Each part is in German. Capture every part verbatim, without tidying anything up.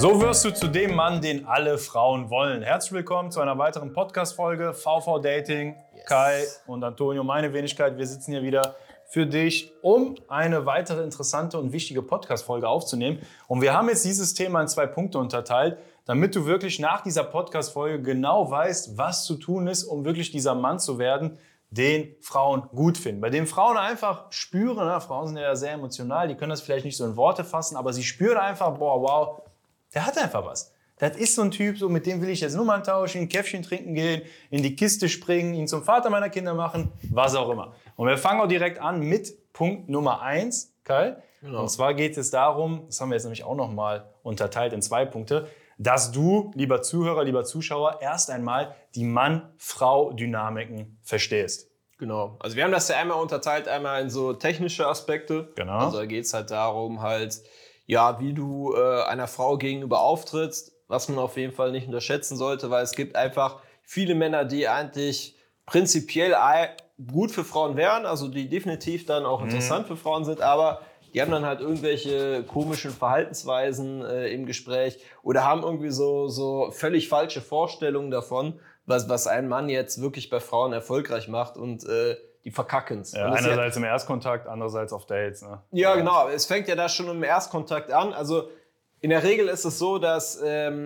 So wirst du zu dem Mann, den alle Frauen wollen. Herzlich willkommen zu einer weiteren Podcast-Folge V V Dating. Yes. Kai und Antonio, meine Wenigkeit, wir sitzen hier wieder für dich, um eine weitere interessante und wichtige Podcast-Folge aufzunehmen. Und wir haben jetzt dieses Thema in zwei Punkte unterteilt, damit du wirklich nach dieser Podcast-Folge genau weißt, was zu tun ist, um wirklich dieser Mann zu werden, den Frauen gut finden. Bei dem Frauen einfach spüren, ne? Frauen sind ja sehr emotional, die können das vielleicht nicht so in Worte fassen, aber sie spüren einfach, boah, wow, der hat einfach was. Das ist so ein Typ, so, mit dem will ich jetzt Nummern tauschen, ein Käffchen trinken gehen, in die Kiste springen, ihn zum Vater meiner Kinder machen, was auch immer. Und wir fangen auch direkt an mit Punkt Nummer eins, Kai. Genau. Und zwar geht es darum, das haben wir jetzt nämlich auch nochmal unterteilt in zwei Punkte, dass du, lieber Zuhörer, lieber Zuschauer, erst einmal die Mann-Frau-Dynamiken verstehst. Genau. Also wir haben das ja einmal unterteilt, einmal in so technische Aspekte. Genau. Also da geht es halt darum, halt, ja, wie du äh, einer Frau gegenüber auftrittst, was man auf jeden Fall nicht unterschätzen sollte, weil es gibt einfach viele Männer, die eigentlich prinzipiell gut für Frauen wären, also die definitiv dann auch interessant mhm. für Frauen sind, aber die haben dann halt irgendwelche komischen Verhaltensweisen äh, im Gespräch oder haben irgendwie so, so völlig falsche Vorstellungen davon, was, was ein Mann jetzt wirklich bei Frauen erfolgreich macht und äh, die verkacken es. Ja, einerseits ja, im Erstkontakt, andererseits auf Dates. Ne? Ja, genau. Es fängt ja da schon im Erstkontakt an. Also in der Regel ist es so, dass ähm,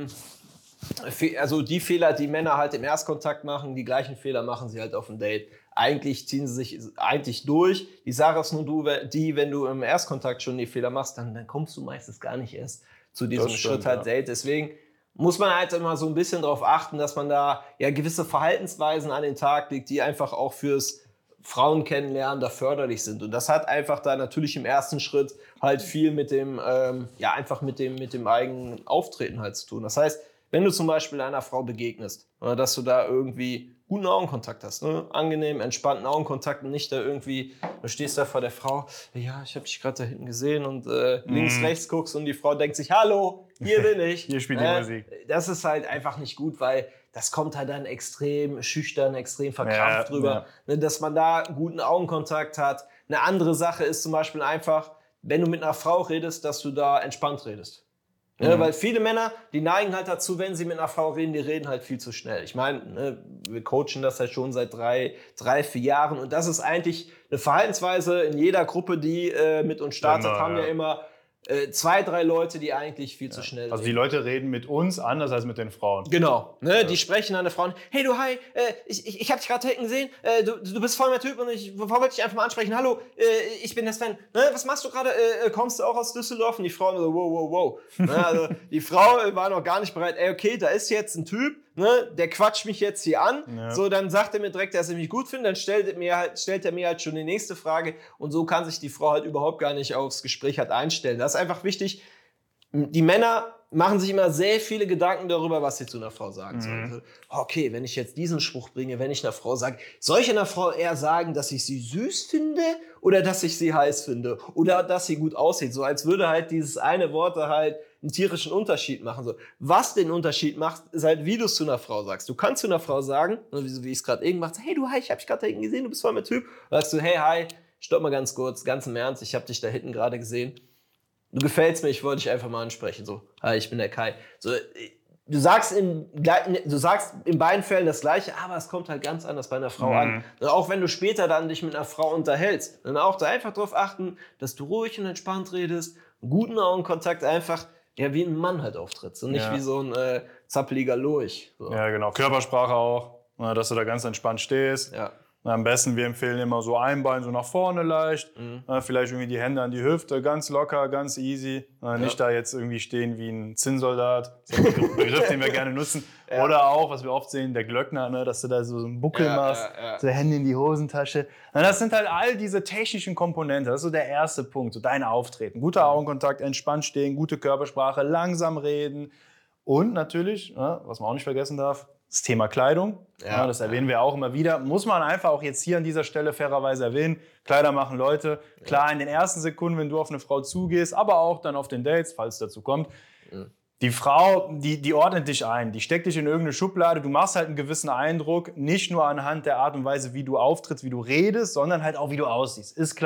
also die Fehler, die Männer halt im Erstkontakt machen, die gleichen Fehler machen sie halt auf dem Date. Eigentlich ziehen sie sich eigentlich durch. Die Sache ist nur du, die, wenn du im Erstkontakt schon die Fehler machst, dann, dann kommst du meistens gar nicht erst zu diesem stimmt, Schritt halt ja. Date. Deswegen muss man halt immer so ein bisschen darauf achten, dass man da ja gewisse Verhaltensweisen an den Tag legt, die einfach auch fürs Frauen kennenlernen da förderlich sind. Und das hat einfach da natürlich im ersten Schritt halt viel mit dem, ähm, ja, einfach mit dem, mit dem eigenen Auftreten halt zu tun. Das heißt, wenn du zum Beispiel einer Frau begegnest, oder dass du da irgendwie guten Augenkontakt hast, ne? Angenehm, entspannten Augenkontakt und nicht da irgendwie, du stehst da vor der Frau, ja, ich habe dich gerade da hinten gesehen und äh, mm. links, rechts guckst und die Frau denkt sich, hallo, hier bin ich. Hier spielt die äh, Musik. Das ist halt einfach nicht gut, weil das kommt halt dann extrem schüchtern, extrem verkrampft ja, drüber, ja. Ne, dass man da guten Augenkontakt hat. Eine andere Sache ist zum Beispiel einfach, wenn du mit einer Frau redest, dass du da entspannt redest. Ne, mhm. Weil viele Männer, die neigen halt dazu, wenn sie mit einer Frau reden, die reden halt viel zu schnell. Ich meine, ne, wir coachen das halt schon seit drei, drei, vier Jahren und das ist eigentlich eine Verhaltensweise in jeder Gruppe, die äh, mit uns startet, genau, haben ja, ja immer äh, zwei, drei Leute, die eigentlich viel ja. zu schnell Also reden. die Leute reden mit uns anders als mit den Frauen. Genau, ne, ja. Die sprechen an der Frau, hey du, hi, äh, ich, ich, ich hab dich gerade hinten gesehen, äh, du, du bist voll mein Typ und ich wollte dich einfach mal ansprechen, hallo, äh, ich bin der Sven, ne, was machst du gerade, äh, kommst du auch aus Düsseldorf? Und die Frau so, wow, wow, wow. Ne, also die Frau war noch gar nicht bereit, ey, okay, da ist jetzt ein Typ, ne, der quatscht mich jetzt hier an, ja. So, dann sagt er mir direkt, dass er mich gut findet, dann stellt er, mir halt, stellt er mir halt schon die nächste Frage und so kann sich die Frau halt überhaupt gar nicht aufs Gespräch halt einstellen. Das ist einfach wichtig. Die Männer machen sich immer sehr viele Gedanken darüber, was sie zu einer Frau sagen mhm. sollte. Okay, wenn ich jetzt diesen Spruch bringe, wenn ich einer Frau sage, soll ich einer Frau eher sagen, dass ich sie süß finde oder dass ich sie heiß finde oder dass sie gut aussieht? So als würde halt dieses eine Wort da halt einen tierischen Unterschied machen. So, was den Unterschied macht, ist halt, wie du es zu einer Frau sagst. Du kannst zu einer Frau sagen, wie, wie ich es gerade eben mache, hey du, hi, ich hab dich gerade da hinten gesehen, du bist voll mein Typ. Und sagst du, hey, hi, stopp mal ganz kurz, ganz im Ernst, ich hab dich da hinten gerade gesehen. Du gefällst mir, ich wollte dich einfach mal ansprechen. So, hi, ich bin der Kai. So, du sagst in, du sagst in beiden Fällen das Gleiche, aber es kommt halt ganz anders bei einer Frau mhm. an. Und auch wenn du später dann dich mit einer Frau unterhältst, dann auch da einfach darauf achten, dass du ruhig und entspannt redest, einen guten Augenkontakt einfach, ja, wie ein Mann halt auftrittst und nicht ja. wie so ein äh, zappeliger Lurch. So. Ja, genau. Körpersprache auch, dass du da ganz entspannt stehst. Ja. Am besten, wir empfehlen immer so ein Bein so nach vorne leicht, mhm. vielleicht irgendwie die Hände an die Hüfte, ganz locker, ganz easy. Nicht ja. da jetzt irgendwie stehen wie ein Zinnsoldat, das ist ein Begriff, den wir gerne nutzen. Ja. Oder auch, was wir oft sehen, der Glöckner, ne, dass du da so einen Buckel ja, machst, ja, ja. so Hände in die Hosentasche. Das sind halt all diese technischen Komponenten, das ist so der erste Punkt, so dein Auftreten. Guter Augenkontakt, entspannt stehen, gute Körpersprache, langsam reden und natürlich, was man auch nicht vergessen darf, das Thema Kleidung, ja, ja, das erwähnen wir auch immer wieder, muss man einfach auch jetzt hier an dieser Stelle fairerweise erwähnen. Kleider machen Leute. Klar, in den ersten Sekunden, wenn du auf eine Frau zugehst, aber auch dann auf den Dates, falls es dazu kommt. Ja. Die Frau, die, die ordnet dich ein, die steckt dich in irgendeine Schublade. Du machst halt einen gewissen Eindruck, nicht nur anhand der Art und Weise, wie du auftrittst, wie du redest, sondern halt auch, wie du aussiehst. Ist klar.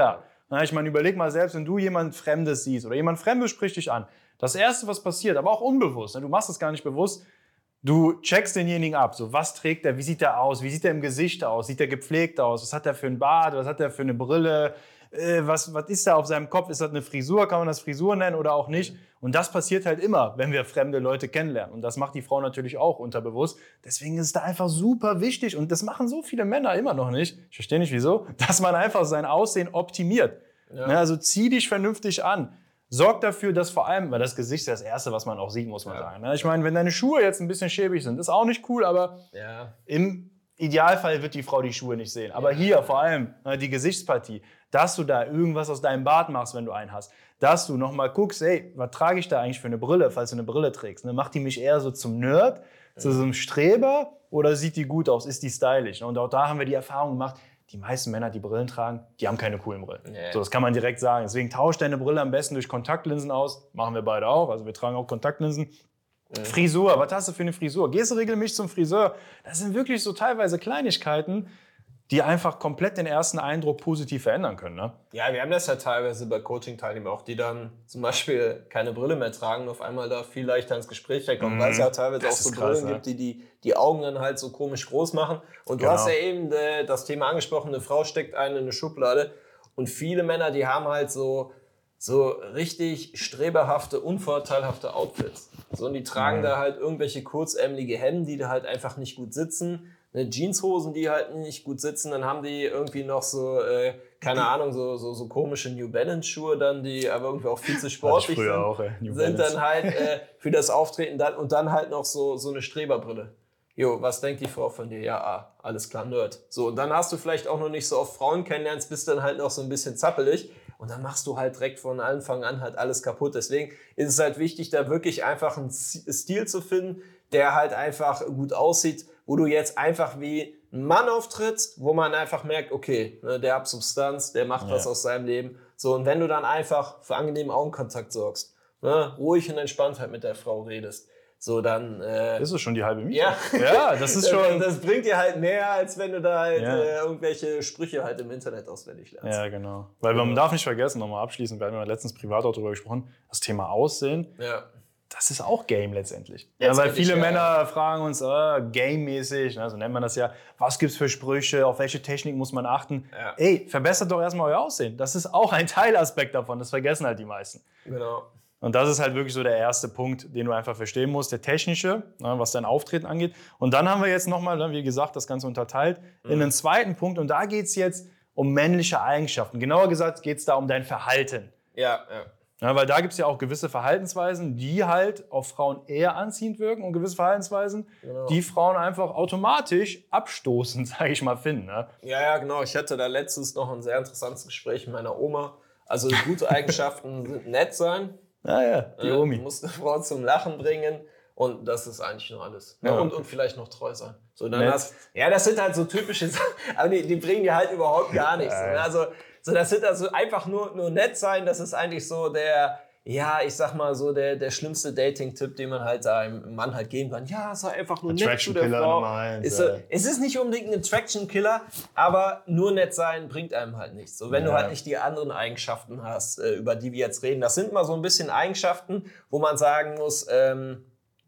Na, ich meine, überleg mal selbst, wenn du jemand Fremdes siehst oder jemand Fremdes spricht dich an. Das Erste, was passiert, aber auch unbewusst, ne, du machst es gar nicht bewusst, du checkst denjenigen ab. So, was trägt er, wie sieht er aus, wie sieht er im Gesicht aus, sieht er gepflegt aus, was hat er für einen Bart, was hat er für eine Brille, äh, was, was ist da auf seinem Kopf, ist das eine Frisur, kann man das Frisur nennen oder auch nicht. Und das passiert halt immer, wenn wir fremde Leute kennenlernen. Und das macht die Frau natürlich auch unterbewusst. Deswegen ist es da einfach super wichtig, und das machen so viele Männer immer noch nicht, ich verstehe nicht wieso, dass man einfach sein Aussehen optimiert. Ja. Ne, also zieh dich vernünftig an. Sorg dafür, dass vor allem, weil das Gesicht ist das Erste, was man auch sieht, muss man ja. sagen. Ne? Ich meine, wenn deine Schuhe jetzt ein bisschen schäbig sind, ist auch nicht cool, aber ja. im Idealfall wird die Frau die Schuhe nicht sehen. Aber ja. hier vor allem ne, die Gesichtspartie, dass du da irgendwas aus deinem Bart machst, wenn du einen hast. Dass du nochmal guckst, ey, was trage ich da eigentlich für eine Brille, falls du eine Brille trägst. Ne? Macht die mich eher so zum Nerd, ja. zu so einem Streber, oder sieht die gut aus, ist die stylisch? Ne? Und auch da haben wir die Erfahrung gemacht, die meisten Männer, die Brillen tragen, die haben keine coolen Brillen. Nee. So, das kann man direkt sagen. Deswegen tausch deine Brille am besten durch Kontaktlinsen aus. Machen wir beide auch. Also wir tragen auch Kontaktlinsen. Mhm. Frisur, was hast du für eine Frisur? Gehst du regelmäßig zum Friseur? Das sind wirklich so teilweise Kleinigkeiten, die einfach komplett den ersten Eindruck positiv verändern können. Ne? Ja, wir haben das ja teilweise bei Coaching-Teilnehmern auch, die dann zum Beispiel keine Brille mehr tragen und auf einmal da viel leichter ins Gespräch kommen, mhm. weil es ja teilweise das auch so krass, Brillen ne? gibt, die, die die Augen dann halt so komisch groß machen. Und du genau. hast ja eben äh, das Thema angesprochen, eine Frau steckt einen in eine Schublade, und viele Männer, die haben halt so, so richtig streberhafte, unvorteilhafte Outfits. So, und die tragen mhm. da halt irgendwelche kurzärmelige Hemden, die da halt einfach nicht gut sitzen. Eine Jeanshosen, die halt nicht gut sitzen, dann haben die irgendwie noch so, äh, keine Ahnung, so, so, so komische New Balance Schuhe dann, die aber irgendwie auch viel zu sportlich sind, auch, ey. sind dann halt äh, für das Auftreten dann, und dann halt noch so, so eine Streberbrille. Jo, was denkt die Frau von dir? Ja, ah, alles klar, Nerd. So, und dann hast du vielleicht auch noch nicht so oft Frauen kennenlernst, bist dann halt noch so ein bisschen zappelig, und dann machst du halt direkt von Anfang an halt alles kaputt. Deswegen ist es halt wichtig, da wirklich einfach einen Stil zu finden, der halt einfach gut aussieht, wo du jetzt einfach wie ein Mann auftrittst, wo man einfach merkt, okay, ne, der hat Substanz, der macht ja. was aus seinem Leben. So, und wenn du dann einfach für angenehmen Augenkontakt sorgst, ne, ruhig und entspannt halt mit der Frau redest, so dann... Äh, das ist schon die halbe Miete. Ja, ja das ist schon... Das bringt dir halt mehr, als wenn du da halt ja. äh, irgendwelche Sprüche halt im Internet auswendig lernst. Ja, genau. Weil man darf nicht vergessen, nochmal abschließend, wir haben ja letztens privat auch darüber gesprochen, das Thema Aussehen. Ja. Das ist auch Game letztendlich. Ja, weil viele ja. Männer fragen uns, äh, Game-mäßig, ne, so nennt man das ja, was gibt's für Sprüche, auf welche Technik muss man achten? Ja. Ey, verbessert doch erstmal euer Aussehen. Das ist auch ein Teilaspekt davon, das vergessen halt die meisten. Genau. Und das ist halt wirklich so der erste Punkt, den du einfach verstehen musst, der technische, ne, was dein Auftreten angeht. Und dann haben wir jetzt nochmal, ne, wie gesagt, das Ganze unterteilt mhm. in einen zweiten Punkt, und da geht's jetzt um männliche Eigenschaften. Genauer gesagt geht's da um dein Verhalten. Ja, ja. Ja, weil da gibt es ja auch gewisse Verhaltensweisen, die halt auf Frauen eher anziehend wirken, und gewisse Verhaltensweisen, genau. die Frauen einfach automatisch abstoßend, sage ich mal, finden. Ne? Ja, ja, genau. Ich hatte da letztens noch ein sehr interessantes Gespräch mit meiner Oma. Also gute Eigenschaften sind nett sein. Ja, ja, die äh, Omi. Du musst eine Frau zum Lachen bringen, und das ist eigentlich nur alles. Ja. Und, und vielleicht noch treu sein. So, dann hast, ja, das sind halt so typische Sachen, aber die, die bringen dir halt überhaupt gar nichts. Ja. Also, so, das sind also einfach nur, nur nett sein, das ist eigentlich so der, ja, ich sag mal so der, der schlimmste Dating-Tipp, den man halt einem Mann halt geben kann. Ja, sei einfach nur nett zu der Frau. Eins, ist so, es ist nicht unbedingt ein Attraction-Killer, aber nur nett sein bringt einem halt nichts. So, wenn ja. du halt nicht die anderen Eigenschaften hast, über die wir jetzt reden. Das sind mal so ein bisschen Eigenschaften, wo man sagen muss, ähm,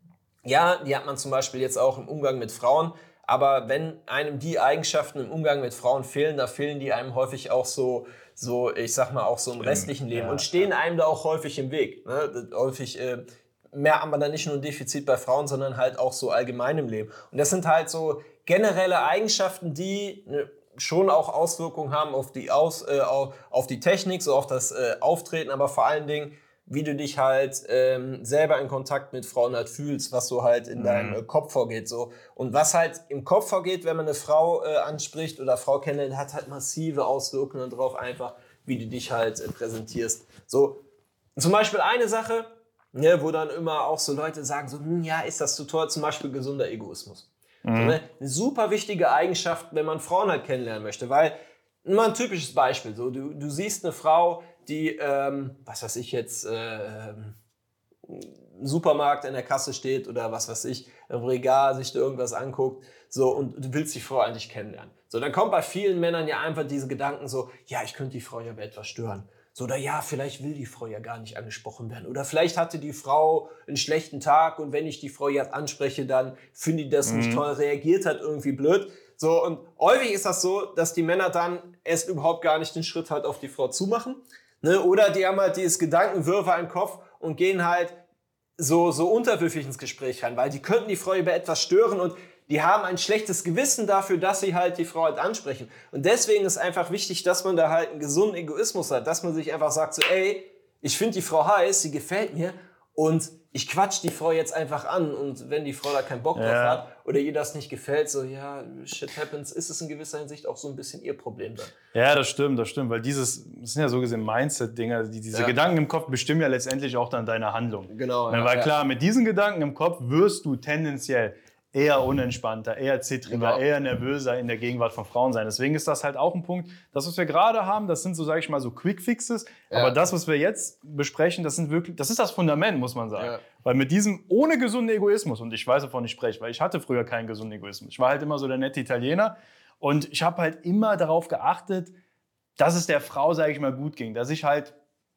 ja, die hat man zum Beispiel jetzt auch im Umgang mit Frauen. Aber wenn einem die Eigenschaften im Umgang mit Frauen fehlen, da fehlen die einem häufig auch so, so ich sag mal, auch so im restlichen Leben, ja, und stehen einem da auch häufig im Weg. Ne? Häufig äh, mehr haben wir dann nicht nur ein Defizit bei Frauen, sondern halt auch so allgemein im Leben. Und das sind halt so generelle Eigenschaften, die ne, schon auch Auswirkungen haben auf die, Aus, äh, auf die Technik, so auf das äh, Auftreten, aber vor allen Dingen, wie du dich halt ähm, selber in Kontakt mit Frauen halt fühlst, was so halt in mhm. deinem äh, Kopf vorgeht. So. Und was halt im Kopf vorgeht, wenn man eine Frau äh, anspricht oder Frau kennenlernt, hat halt massive Auswirkungen darauf einfach, wie du dich halt äh, präsentierst. So, zum Beispiel eine Sache, ne, wo dann immer auch so Leute sagen, so, hm, ja, ist das zu teuer, zum Beispiel gesunder Egoismus. Mhm. So, ne? Eine super wichtige Eigenschaft, wenn man Frauen halt kennenlernen möchte, weil, mal ein typisches Beispiel, so, du, du siehst eine Frau, die, ähm, was weiß ich jetzt, äh, im Supermarkt in der Kasse steht oder was weiß ich, im Regal sich da irgendwas anguckt, so, und du willst die Frau eigentlich kennenlernen. So, dann kommt bei vielen Männern ja einfach diese Gedanken so, ja, ich könnte die Frau ja bei etwas stören. So, oder ja, vielleicht will die Frau ja gar nicht angesprochen werden. Oder vielleicht hatte die Frau einen schlechten Tag und wenn ich die Frau jetzt anspreche, dann findet die das mhm. nicht toll, reagiert hat irgendwie blöd. So, und häufig ist das so, dass die Männer dann erst überhaupt gar nicht den Schritt halt auf die Frau zumachen. Ne? Oder die haben halt dieses Gedankenwirrwarr im Kopf und gehen halt so, so unterwürfig ins Gespräch rein, weil die könnten die Frau über etwas stören und die haben ein schlechtes Gewissen dafür, dass sie halt die Frau halt ansprechen. Und deswegen ist einfach wichtig, dass man da halt einen gesunden Egoismus hat, dass man sich einfach sagt so, ey, ich finde die Frau heiß, sie gefällt mir und ich quatsch die Frau jetzt einfach an und wenn die Frau da keinen Bock drauf ja. hat oder ihr das nicht gefällt, so ja, shit happens, ist es in gewisser Hinsicht auch so ein bisschen ihr Problem dann. Ja, das stimmt, das stimmt, weil dieses, das sind ja so gesehen Mindset-Dinger, die, diese ja. Gedanken im Kopf bestimmen ja letztendlich auch dann deine Handlung. Genau. Ja, weil klar, mit diesen Gedanken im Kopf wirst du tendenziell eher unentspannter, eher zittriger, genau. eher nervöser in der Gegenwart von Frauen sein. Deswegen ist das halt auch ein Punkt, das, was wir gerade haben, das sind so, sage ich mal, so Quick-Fixes. Ja. Aber das, was wir jetzt besprechen, das sind wirklich, das ist das Fundament, muss man sagen. Ja. Weil mit diesem ohne gesunden Egoismus, und ich weiß, wovon ich spreche, weil ich hatte früher keinen gesunden Egoismus. Ich war halt immer so der nette Italiener und ich habe halt immer darauf geachtet, dass es der Frau, sage ich mal, gut ging. Dass ich halt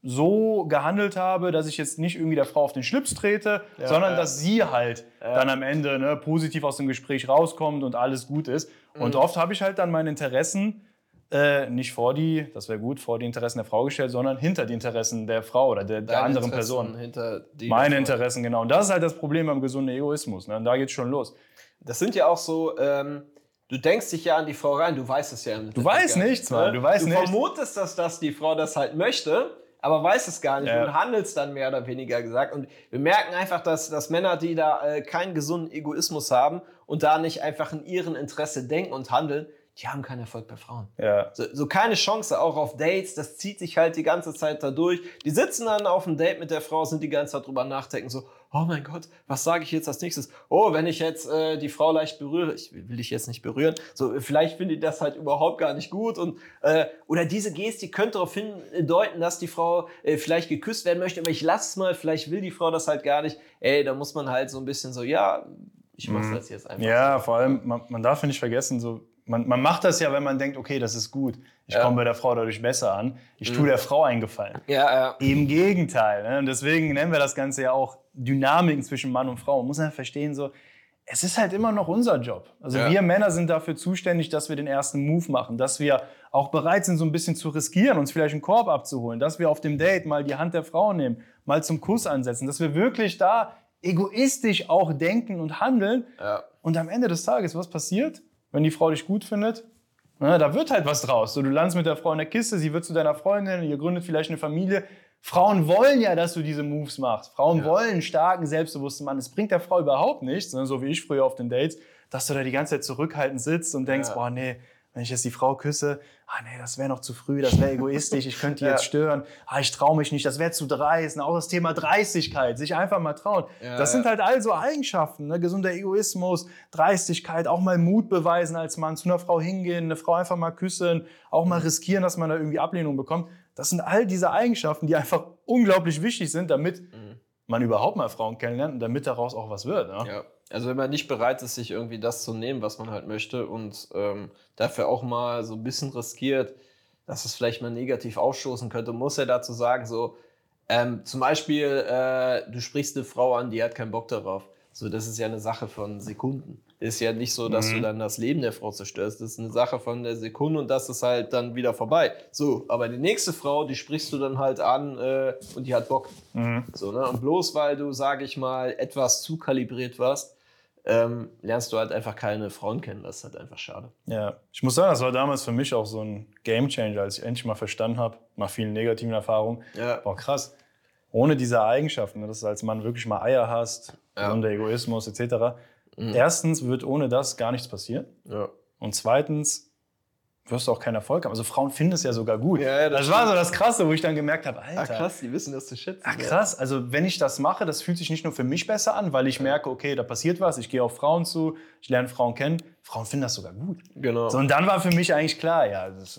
so gehandelt habe, dass ich jetzt nicht irgendwie der Frau auf den Schlips trete, ja, sondern ja. dass sie halt ja. dann am Ende ne, positiv aus dem Gespräch rauskommt und alles gut ist. Mhm. Und oft habe ich halt dann meine Interessen äh, nicht vor die, das wäre gut, vor die Interessen der Frau gestellt, sondern hinter die Interessen der Frau oder der, der anderen Person. Hinter die meine Interessen, genau. Und das ist halt das Problem beim gesunden Egoismus. Ne? Und da geht's schon los. Das sind ja auch so... Ähm Du denkst dich ja an die Frau rein, du weißt es ja. Du weißt nichts, Mann. Du weißt du nichts. Du vermutest, dass, dass die Frau das halt möchte, aber weiß es gar nicht ja. und handelst dann mehr oder weniger gesagt. Und wir merken einfach, dass, dass Männer, die da äh, keinen gesunden Egoismus haben und da nicht einfach in ihrem Interesse denken und handeln, die haben keinen Erfolg bei Frauen. Ja. So, so keine Chance, auch auf Dates, das zieht sich halt die ganze Zeit da durch. Die sitzen dann auf einem Date mit der Frau, sind die ganze Zeit drüber nachdenken, so, oh mein Gott, was sage ich jetzt als nächstes? Oh, wenn ich jetzt äh, die Frau leicht berühre, ich will dich jetzt nicht berühren, so vielleicht findet die das halt überhaupt gar nicht gut und äh, oder diese Gestik könnte darauf hindeuten, dass die Frau äh, vielleicht geküsst werden möchte, aber ich lass es mal, vielleicht will die Frau das halt gar nicht. Ey, da muss man halt so ein bisschen so, ja, ich mach das jetzt einfach. Ja, so. vor allem, man, man darf nicht vergessen, so Man, man macht das ja, wenn man denkt, okay, das ist gut. Ich ja. komme bei der Frau dadurch besser an. Ich mhm. tue der Frau einen Gefallen. Ja, ja. Im Gegenteil. Ne? Und deswegen nennen wir das Ganze ja auch Dynamiken zwischen Mann und Frau. Man muss ja verstehen, so, es ist halt immer noch unser Job. Also ja. wir Männer sind dafür zuständig, dass wir den ersten Move machen. Dass wir auch bereit sind, so ein bisschen zu riskieren, uns vielleicht einen Korb abzuholen. Dass wir auf dem Date mal die Hand der Frau nehmen, mal zum Kuss ansetzen. Dass wir wirklich da egoistisch auch denken und handeln. Ja. Und am Ende des Tages, was passiert? Wenn die Frau dich gut findet, na, da wird halt was draus. So, du landest mit der Frau in der Kiste, sie wird zu deiner Freundin, ihr gründet vielleicht eine Familie. Frauen wollen ja, dass du diese Moves machst. Frauen ja. wollen einen starken, selbstbewussten Mann. Es bringt der Frau überhaupt nichts, ne, so wie ich früher auf den Dates, dass du da die ganze Zeit zurückhaltend sitzt und denkst, ja. boah, nee, wenn ich jetzt die Frau küsse, ah nee, das wäre noch zu früh, das wäre egoistisch, ich könnte die ja. jetzt stören, ah, ich traue mich nicht, das wäre zu dreist. Auch das Thema Dreistigkeit, sich einfach mal trauen. Ja, das ja. sind halt all so Eigenschaften, ne? Gesunder Egoismus, Dreistigkeit, auch mal Mut beweisen als Mann, zu einer Frau hingehen, eine Frau einfach mal küssen, auch mal riskieren, dass man da irgendwie Ablehnung bekommt. Das sind all diese Eigenschaften, die einfach unglaublich wichtig sind, damit mhm. man überhaupt mal Frauen kennenlernt und damit daraus auch was wird. Ne? Ja. Also wenn man nicht bereit ist, sich irgendwie das zu nehmen, was man halt möchte und ähm, dafür auch mal so ein bisschen riskiert, dass es vielleicht mal negativ ausstoßen könnte, muss er dazu sagen, so ähm, zum Beispiel, äh, du sprichst eine Frau an, die hat keinen Bock darauf. So, das ist ja eine Sache von Sekunden. Ist ja nicht so, dass mhm. du dann das Leben der Frau zerstörst. Das ist eine Sache von der Sekunde und das ist halt dann wieder vorbei. So, aber die nächste Frau, die sprichst du dann halt an äh, und die hat Bock. Mhm. So, ne? Und bloß weil du, sage ich mal, etwas zu kalibriert warst, ähm, lernst du halt einfach keine Frauen kennen. Das ist halt einfach schade. Ja, ich muss sagen, das war damals für mich auch so ein Gamechanger, als ich endlich mal verstanden habe, nach vielen negativen Erfahrungen. Ja. Boah, krass. Ohne diese Eigenschaften, dass du als Mann wirklich mal Eier hast, ja. und der Egoismus et cetera. Mhm. Erstens wird ohne das gar nichts passieren. Ja. Und zweitens wirst du auch keinen Erfolg haben. Also Frauen finden es ja sogar gut. Ja, ja, das das war so das Krasse, wo ich dann gemerkt habe, Alter. Ach krass, die wissen das zu schätzen. Ach krass, also wenn ich das mache, das fühlt sich nicht nur für mich besser an, weil ich ja. merke, okay, da passiert was, ich gehe auf Frauen zu, ich lerne Frauen kennen. Frauen finden das sogar gut. Genau. So, und dann war für mich eigentlich klar, ja, das,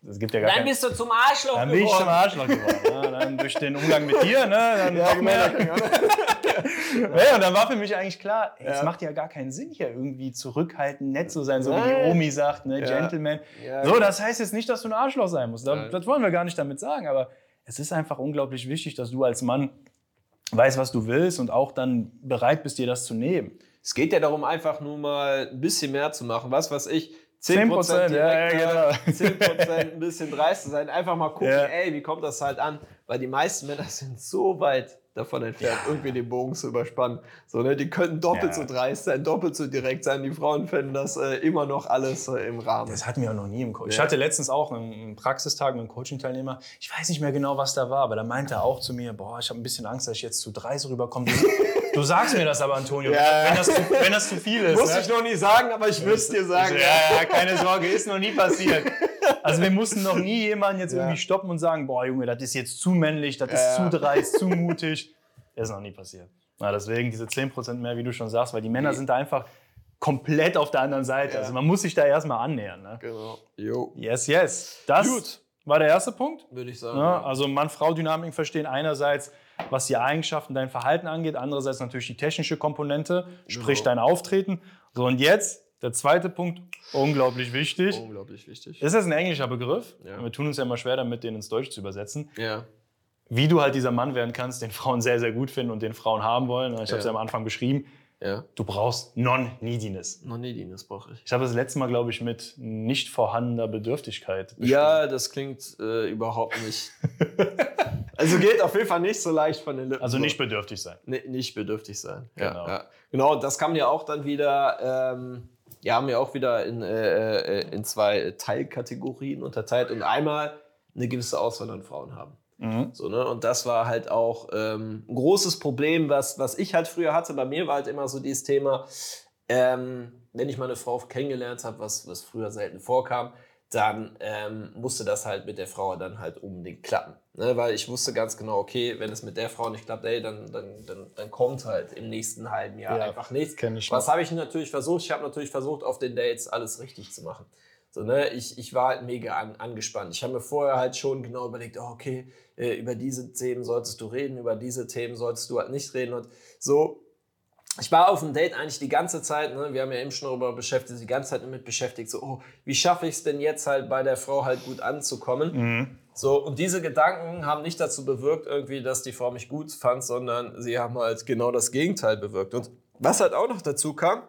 es gibt ja gar Dann kein, bist du zum Arschloch Dann geworden. bin ich zum Arschloch geworden. Ja, dann durch den Umgang mit dir, ne? Dann Ja, noch mehr. genau. Ja, und dann war für mich eigentlich klar, ey, es Ja. macht ja gar keinen Sinn, hier irgendwie zurückhaltend, nett zu sein, so wie Nein. die Omi sagt, ne? Ja. Gentleman. Ja, So, das heißt jetzt nicht, dass du ein Arschloch sein musst. Das, Nein. das wollen wir gar nicht damit sagen, aber es ist einfach unglaublich wichtig, dass du als Mann weißt, was du willst und auch dann bereit bist, dir das zu nehmen. Es geht ja darum, einfach nur mal ein bisschen mehr zu machen. Was weiß ich, zehn zehn Prozent, Prozent ja, direkt, ja, genau. zehn Prozent ein bisschen dreist zu sein. Einfach mal gucken, Ja. ey, wie kommt das halt an? Weil die meisten Männer sind so weit davon entfernt, Ja. irgendwie den Bogen zu überspannen. So, ne? Die könnten doppelt Ja. so dreist sein, doppelt so direkt sein. Die Frauen finden das äh, immer noch alles äh, im Rahmen. Das hatten wir auch noch nie im Coaching. Ich Ja. hatte letztens auch einen, einen Praxistag mit einem Coaching-Teilnehmer. Ich weiß nicht mehr genau, was da war, aber da meinte er auch zu mir, boah, ich habe ein bisschen Angst, dass ich jetzt zu dreist rüberkomme. Du, du sagst mir das aber, Antonio, Ja. wenn, das zu, wenn das zu viel ist. Muss ne? ich noch nie sagen, aber ich will es dir sagen. Ja, ja, keine Sorge, ist noch nie passiert. Also wir mussten noch nie jemanden jetzt Ja. irgendwie stoppen und sagen, boah Junge, das ist jetzt zu männlich, das ist Ja. zu dreist, zu mutig. Das ist noch nie passiert. Na, deswegen diese zehn Prozent mehr, wie du schon sagst, weil die Männer sind da einfach komplett auf der anderen Seite. Ja. Also man muss sich da erstmal annähern. Ne? Genau. Jo. Yes, yes. Das Gut. war der erste Punkt. Würde ich sagen. Ja, also Mann-Frau-Dynamik verstehen einerseits, was die Eigenschaften, dein Verhalten angeht, andererseits natürlich die technische Komponente, sprich Genau. dein Auftreten. So, und jetzt der zweite Punkt, unglaublich wichtig. Unglaublich wichtig. Ist das ein englischer Begriff? Ja. Wir tun uns ja immer schwer damit, den ins Deutsche zu übersetzen. Ja. Wie du halt dieser Mann werden kannst, den Frauen sehr, sehr gut finden und den Frauen haben wollen. Ich habe es ja Ja. am Anfang beschrieben. Ja. Du brauchst Non-Neediness. Noch nie die, das brauche ich. Ich habe das letzte Mal, glaube ich, mit nicht vorhandener Bedürftigkeit beschrieben. Ja, das klingt äh, überhaupt nicht. Also geht auf jeden Fall nicht so leicht von den Lippen. Also so. nicht bedürftig sein. Nee, nicht bedürftig sein. Ja, Genau. ja. Genau, das kann man ja auch dann wieder, ähm, ja, haben wir auch wieder in, äh, in zwei Teilkategorien unterteilt und einmal eine gewisse Auswahl an Frauen haben. Mhm. So, ne? Und das war halt auch ähm, ein großes Problem, was, was ich halt früher hatte. Bei mir war halt immer so dieses Thema, ähm, wenn ich mal eine Frau kennengelernt habe, was, was früher selten vorkam, dann ähm, musste das halt mit der Frau dann halt unbedingt klappen. Ne? Weil ich wusste ganz genau, okay, wenn es mit der Frau nicht klappt, ey, dann, dann, dann, dann kommt halt im nächsten halben Jahr Ja, einfach nichts. kenn ich Was noch. habe ich natürlich versucht? Ich habe natürlich versucht, auf den Dates alles richtig zu machen. So, ne? ich, ich war halt mega an, angespannt. Ich habe mir vorher halt schon genau überlegt, oh, okay, äh, über diese Themen solltest du reden, über diese Themen solltest du halt nicht reden. Und so, ich war auf dem Date eigentlich die ganze Zeit, ne? Wir haben ja eben schon darüber beschäftigt, die ganze Zeit damit beschäftigt, so, oh, wie schaffe ich es denn jetzt halt bei der Frau halt gut anzukommen? Mhm. So, und diese Gedanken haben nicht dazu bewirkt, irgendwie, dass die Frau mich gut fand, sondern sie haben halt genau das Gegenteil bewirkt. Und was halt auch noch dazu kam,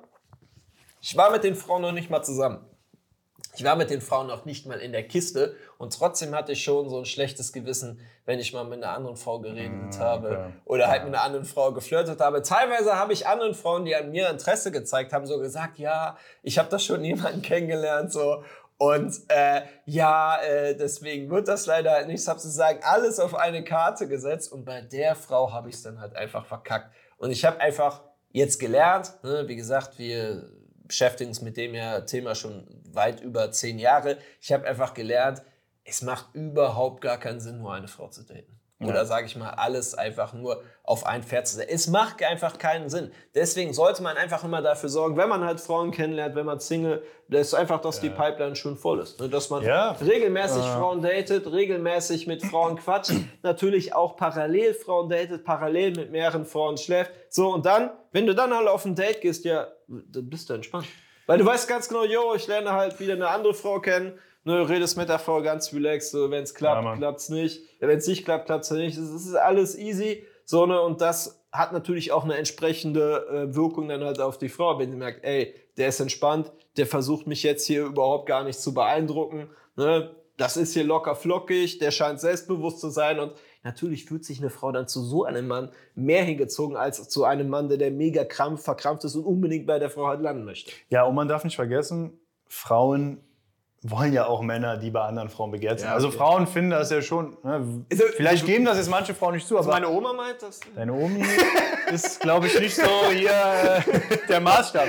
ich war mit den Frauen noch nicht mal zusammen. Ich war mit den Frauen noch nicht mal in der Kiste und trotzdem hatte ich schon so ein schlechtes Gewissen, wenn ich mal mit einer anderen Frau geredet habe okay. oder halt mit einer anderen Frau geflirtet habe. Teilweise habe ich anderen Frauen, die an mir Interesse gezeigt haben, so gesagt, ja, ich habe da schon jemanden kennengelernt, so. Und äh, ja, äh, deswegen wird das leider halt nicht, sozusagen alles auf eine Karte gesetzt und bei der Frau habe ich es dann halt einfach verkackt. Und ich habe einfach jetzt gelernt, ne, wie gesagt, wir beschäftigen uns mit dem ja Thema schon weit über zehn Jahre. Ich habe einfach gelernt, es macht überhaupt gar keinen Sinn, nur eine Frau zu daten. Oder Ja. sage ich mal, alles einfach nur auf ein Pferd zu setzen. Es macht einfach keinen Sinn. Deswegen sollte man einfach immer dafür sorgen, wenn man halt Frauen kennenlernt, wenn man Single, dass einfach, dass die Pipeline schon voll ist. Ne? Dass man Ja. regelmäßig Ja. Frauen datet, regelmäßig mit Frauen quatscht, natürlich auch parallel Frauen datet, parallel mit mehreren Frauen schläft. So, und dann, wenn du dann halt auf ein Date gehst, ja, dann bist du entspannt. Weil du weißt ganz genau, yo, ich lerne halt wieder eine andere Frau kennen, ne, redest mit der Frau ganz relaxed, so, wenn es Ja, klappt, Mann. klappt's nicht. Ja, wenn es nicht klappt, klappt's nicht. Es ist alles easy. So, ne, und das hat natürlich auch eine entsprechende äh, Wirkung dann halt auf die Frau, wenn sie merkt, ey, der ist entspannt, der versucht mich jetzt hier überhaupt gar nicht zu beeindrucken. Ne? Das ist hier locker flockig, der scheint selbstbewusst zu sein und natürlich fühlt sich eine Frau dann zu so einem Mann mehr hingezogen als zu einem Mann, der, der mega krampf, verkrampft ist und unbedingt bei der Frau halt landen möchte. Ja, und man darf nicht vergessen, Frauen wollen ja auch Männer, die bei anderen Frauen begehrt sind. Ja, Also okay. Frauen finden das ja schon. Ne? Also, Vielleicht geben das jetzt manche Frauen nicht zu, aber Meine Oma meint das. deine Omi ist, glaube ich, nicht so hier äh, der Maßstab.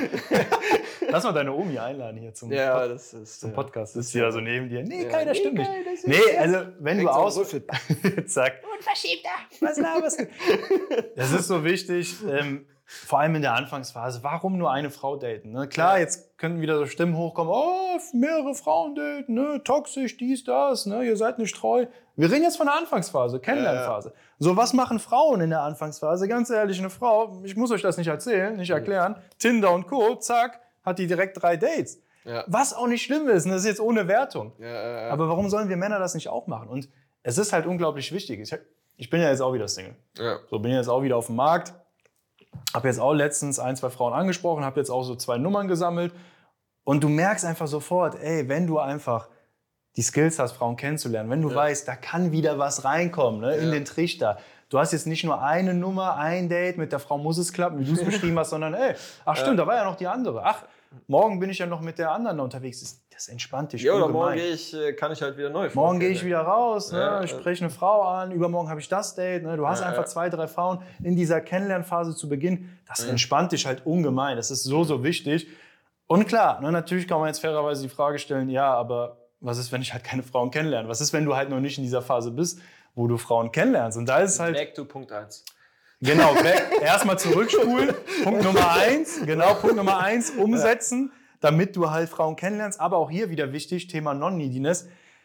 Lass mal deine Omi einladen hier zum, Ja, Pod das ist zum ja. Podcast. Sitzt die da so neben dir? Nee, Ja. keiner Nee, stimmt keiner, nicht. das ist Nee, ja- also wenn du Direkt so aus... Rüffel. Zack. Unverschämter. Was laberst du? Das ist so wichtig. Ähm, vor allem in der Anfangsphase, warum nur eine Frau daten? Ne? Klar, ja. Jetzt könnten wieder so Stimmen hochkommen, oh, mehrere Frauen daten, ne? Toxisch, dies, das, ne? Ihr seid nicht treu. Wir reden jetzt von der Anfangsphase, Kennenlernphase. Ja. So, was machen Frauen in der Anfangsphase? Ganz ehrlich, eine Frau, ich muss euch das nicht erzählen, nicht erklären, mhm. Tinder und Co., zack, hat die direkt drei Dates. Ja. Was auch nicht schlimm ist, und das ist jetzt ohne Wertung. Ja, ja, ja. Aber warum sollen wir Männer das nicht auch machen? Und es ist halt unglaublich wichtig. Ich, ich bin ja jetzt auch wieder Single. Ja. So, bin jetzt auch wieder auf dem Markt. Habe jetzt auch letztens ein, zwei Frauen angesprochen, habe jetzt auch so zwei Nummern gesammelt. Und du merkst einfach sofort, ey, wenn du einfach die Skills hast, Frauen kennenzulernen, wenn du ja. weißt, da kann wieder was reinkommen, ne, ja. in den Trichter. Du hast jetzt nicht nur eine Nummer, ein Date, mit der Frau muss es klappen, wie du es beschrieben hast, sondern ey, ach stimmt, ja. da war ja noch die andere. Ach, morgen bin ich ja noch mit der anderen da unterwegs. Das entspannt dich. Ja, oder morgen gehe ich, kann ich halt wieder neu. Morgen gehe ich wieder raus, ne? Ja, ich spreche eine Frau an, übermorgen habe ich das Date. Ne? Du hast ja, einfach ja. zwei, drei Frauen in dieser Kennenlernphase zu Beginn. Das ja. entspannt dich halt ungemein. Das ist so, so wichtig. Und klar, ne, natürlich kann man jetzt fairerweise die Frage stellen, ja, aber was ist, wenn ich halt keine Frauen kennenlerne? Was ist, wenn du halt noch nicht in dieser Phase bist, wo du Frauen kennenlernst? Und da ist es halt... Back to Punkt eins. Genau, erstmal zurückspulen. Punkt Nummer eins, genau, Punkt Nummer eins, umsetzen. Damit du halt Frauen kennenlernst. Aber auch hier wieder wichtig, Thema Non-Neediness.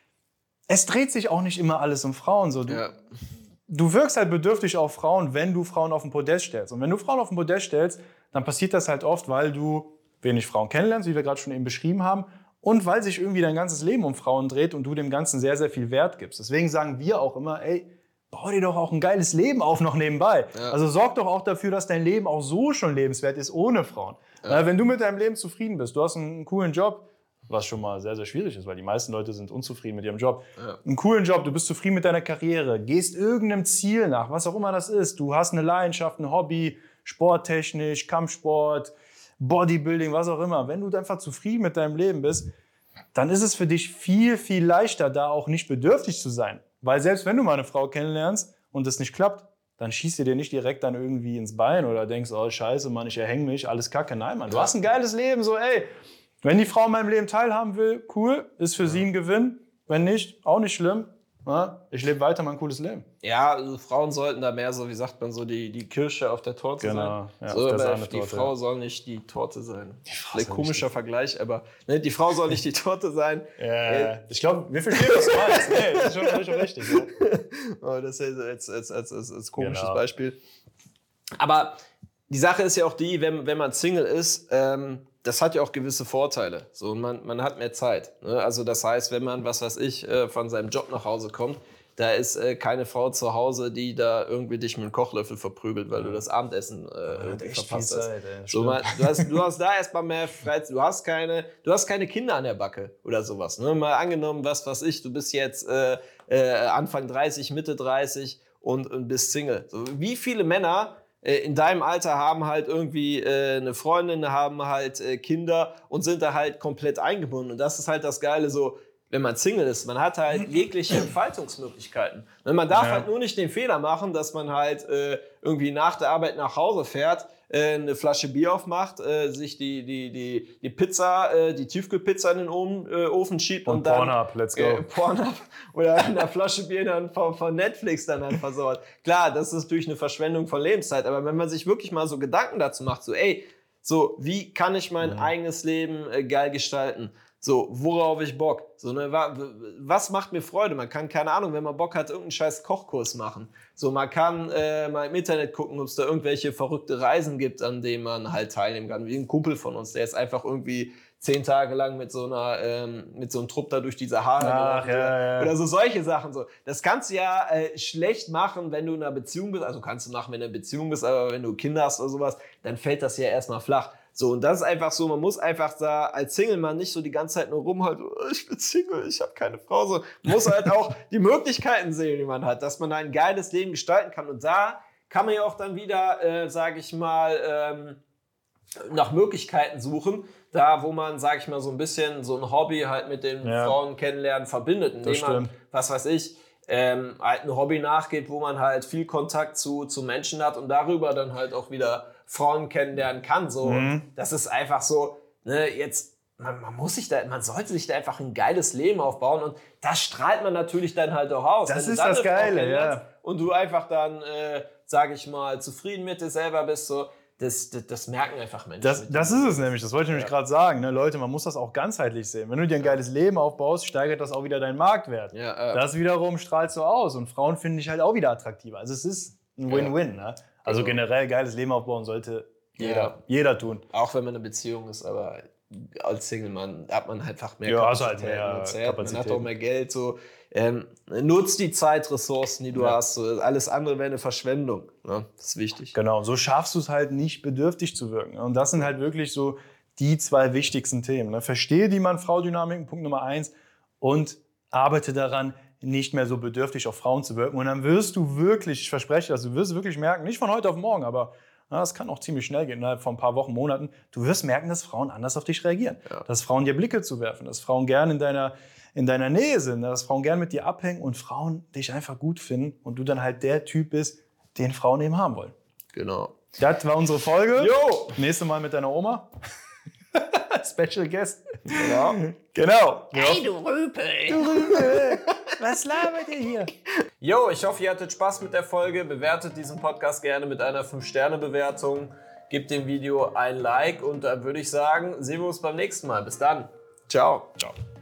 Es dreht sich auch nicht immer alles um Frauen. So. Du, ja. du wirkst halt bedürftig auf Frauen, wenn du Frauen auf den Podest stellst. Und wenn du Frauen auf den Podest stellst, dann passiert das halt oft, weil du wenig Frauen kennenlernst, wie wir gerade schon eben beschrieben haben, und weil sich irgendwie dein ganzes Leben um Frauen dreht und du dem Ganzen sehr, sehr viel Wert gibst. Deswegen sagen wir auch immer, ey, bau dir doch auch ein geiles Leben auf noch nebenbei. Ja. Also sorg doch auch dafür, dass dein Leben auch so schon lebenswert ist, ohne Frauen. Ja. Wenn du mit deinem Leben zufrieden bist, du hast einen coolen Job, was schon mal sehr, sehr schwierig ist, weil die meisten Leute sind unzufrieden mit ihrem Job. Ja. Einen coolen Job, du bist zufrieden mit deiner Karriere, gehst irgendeinem Ziel nach, was auch immer das ist. Du hast eine Leidenschaft, ein Hobby, sporttechnisch, Kampfsport, Bodybuilding, was auch immer. Wenn du einfach zufrieden mit deinem Leben bist, dann ist es für dich viel, viel leichter, da auch nicht bedürftig zu sein. Weil selbst wenn du mal eine Frau kennenlernst und es nicht klappt, dann schießt ihr dir nicht direkt dann irgendwie ins Bein oder denkst, oh scheiße, Mann, ich erhänge mich, alles Kacke. Nein, Mann, du hast ein geiles Leben, so ey, wenn die Frau in meinem Leben teilhaben will, cool, ist für sie ein Gewinn. Wenn nicht, auch nicht schlimm. Ja, ich lebe weiter mein cooles Leben. Ja, also Frauen sollten da mehr so, wie sagt man so, die, die Kirsche auf der Torte genau, sein. Ja, so, auf der aber die Frau ja. soll nicht die Torte sein. Ein komischer die. Vergleich, aber ne, die Frau soll nicht die Torte sein. Ja, äh, ich glaube, wir verstehen, was du meinst. Nee, das ist schon, schon richtig. Ja. Oh, das ist jetzt als, als, als, als komisches genau. Beispiel. Aber die Sache ist ja auch die, wenn, wenn man Single ist, ähm, das hat ja auch gewisse Vorteile. So, man, man hat mehr Zeit. Ne? Also das heißt, wenn man, was weiß ich, äh, von seinem Job nach Hause kommt, da ist äh, keine Frau zu Hause, die da irgendwie dich mit einem Kochlöffel verprügelt, weil du das Abendessen äh, irgendwie verpasst hast. Zeit, so, man, du, hast du hast da erstmal mehr Freizeit, du hast keine, du hast keine Kinder an der Backe oder sowas. Ne? Mal angenommen, was weiß ich, du bist jetzt äh, äh, Anfang dreißig, Mitte dreißig und, und bist Single. So, wie viele Männer in deinem Alter haben halt irgendwie äh, eine Freundin, haben halt äh, Kinder und sind da halt komplett eingebunden. Und das ist halt das Geile so, wenn man Single ist. Man hat halt jegliche Entfaltungsmöglichkeiten. Man darf ja. halt nur nicht den Fehler machen, dass man halt äh, irgendwie nach der Arbeit nach Hause fährt, äh, eine Flasche Bier aufmacht, äh, sich die, die, die, die Pizza, äh, die Tiefkühlpizza in den Ofen, äh, Ofen schiebt und, und dann Pornhub, let's go. Äh, Pornhub oder eine Flasche Bier dann von, von Netflix dann halt versorgt. Klar, das ist natürlich eine Verschwendung von Lebenszeit, aber wenn man sich wirklich mal so Gedanken dazu macht, so ey, so wie kann ich mein mhm. eigenes Leben äh, geil gestalten? So, worauf ich Bock? So, ne, was macht mir Freude? Man kann, keine Ahnung, wenn man Bock hat, irgendeinen scheiß Kochkurs machen. So, man kann äh, mal im Internet gucken, ob es da irgendwelche verrückte Reisen gibt, an denen man halt teilnehmen kann. Wie ein Kumpel von uns, der ist einfach irgendwie zehn Tage lang mit so einer, ähm, mit so einem Trupp da durch die Sahara. Ach, ja, ja. Oder so solche Sachen. So. Das kannst du ja äh, schlecht machen, wenn du in einer Beziehung bist. Also kannst du machen, wenn du in einer Beziehung bist, aber wenn du Kinder hast oder sowas, dann fällt das ja erstmal flach. So, und das ist einfach so, man muss einfach da als Single-Mann nicht so die ganze Zeit nur rumhalten, oh, ich bin Single, ich habe keine Frau. So, man muss halt auch die Möglichkeiten sehen, die man hat, dass man ein geiles Leben gestalten kann. Und da kann man ja auch dann wieder, äh, sage ich mal, ähm, nach Möglichkeiten suchen, da wo man, sage ich mal, so ein bisschen so ein Hobby halt mit den ja. Frauen kennenlernen verbindet, indem man, was weiß ich, ähm, halt ein Hobby nachgeht, wo man halt viel Kontakt zu, zu Menschen hat und darüber dann halt auch wieder Frauen kennenlernen kann. So, mhm. das ist einfach so, ne, jetzt, man, man muss sich da, man sollte sich da einfach ein geiles Leben aufbauen und das strahlt man natürlich dann halt auch aus. Das ist das Geile, ja. Und du einfach dann, äh, sage ich mal, zufrieden mit dir selber bist, so, das, das, das merken einfach Menschen. Das, das ist es nämlich, das wollte ich nämlich ja. gerade sagen. Ne? Leute, man muss das auch ganzheitlich sehen. Wenn du dir ein geiles Leben aufbaust, steigert das auch wieder deinen Marktwert. Ja, äh. Das wiederum strahlt so aus. Und Frauen finden dich halt auch wieder attraktiver. Also es ist ein Win-Win. Ne? Also, also generell geiles Leben aufbauen sollte jeder, ja. jeder tun. Auch wenn man in einer Beziehung ist, aber als Single-Mann hat man einfach mehr ja, Kapazität. Halt mehr Kapazität. Man hat auch mehr Geld. So. Ähm, nutzt die Zeit, Ressourcen, die du ja. hast. So. Alles andere wäre eine Verschwendung. Ne? Das ist wichtig. Genau, so schaffst du es halt nicht, bedürftig zu wirken. Und das sind halt wirklich so die zwei wichtigsten Themen. Ne? Verstehe die Mann-Frau-Dynamiken, Punkt Nummer eins. Und arbeite daran, nicht mehr so bedürftig auf Frauen zu wirken. Und dann wirst du wirklich, ich verspreche das, du wirst wirklich merken, nicht von heute auf morgen, aber na, das kann auch ziemlich schnell gehen, innerhalb von ein paar Wochen, Monaten. Du wirst merken, dass Frauen anders auf dich reagieren. Ja. Dass Frauen dir Blicke zuwerfen, dass Frauen gerne in deiner, in deiner Nähe sind, dass Frauen gerne mit dir abhängen und Frauen dich einfach gut finden und du dann halt der Typ bist, den Frauen eben haben wollen. Genau. Das war unsere Folge. Jo! Nächstes Mal mit deiner Oma. Special Guest. Genau. Genau. Hey, du Rüpel. Du Rüpel. Was labert ihr hier? Jo, ich hoffe, ihr hattet Spaß mit der Folge. Bewertet diesen Podcast gerne mit einer fünf Sterne Bewertung. Gebt dem Video ein Like und dann würde ich sagen, sehen wir uns beim nächsten Mal. Bis dann. Ciao. Ciao.